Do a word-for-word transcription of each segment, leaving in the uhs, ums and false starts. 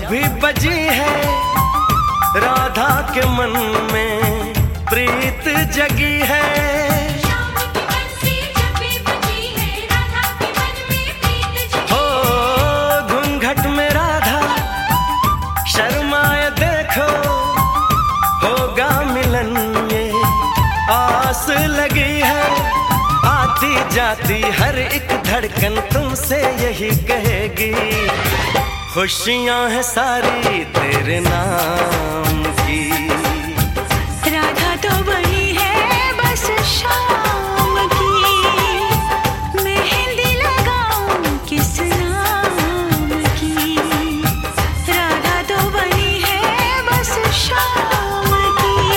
भी बजी है राधा के मन में प्रीत जगी है। शाम की बंसी जब भी बजी है राधा के मन में प्रीत जगी हो घूंघट में राधा शर्माए देखो, होगा मिलन ये आस लगी है। आती जाती हर एक धड़कन तुमसे यही कहेगी, खुशियां हैं सारी तेरे नाम की। राधा तो बनी है बस शाम की, मेहंदी लगाऊं किस नाम की। राधा तो बनी है बस शाम की।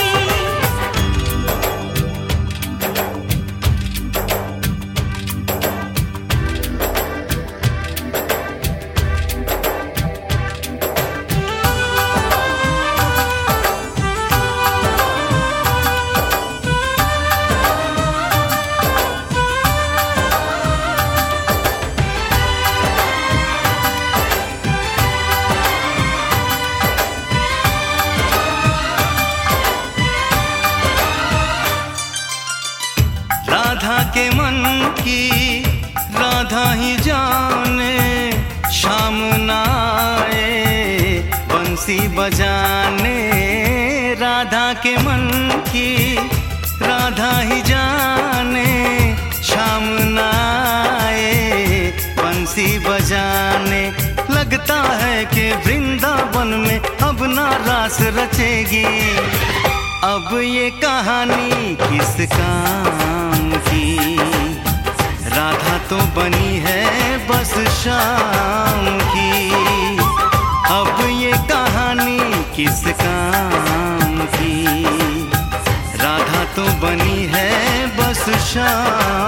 राधा के मन की राधा ही जाने, शाम ना आए बंसी बजाने। राधा के मन की राधा ही जाने, शाम ना आए बंसी बजाने। लगता है कि वृंदावन में अब ना रास रचेगी, अब ये कहानी किस काम की। राधा तो बनी है बस शाम की, अब ये कहानी किस काम की। राधा तो बनी है बस शाम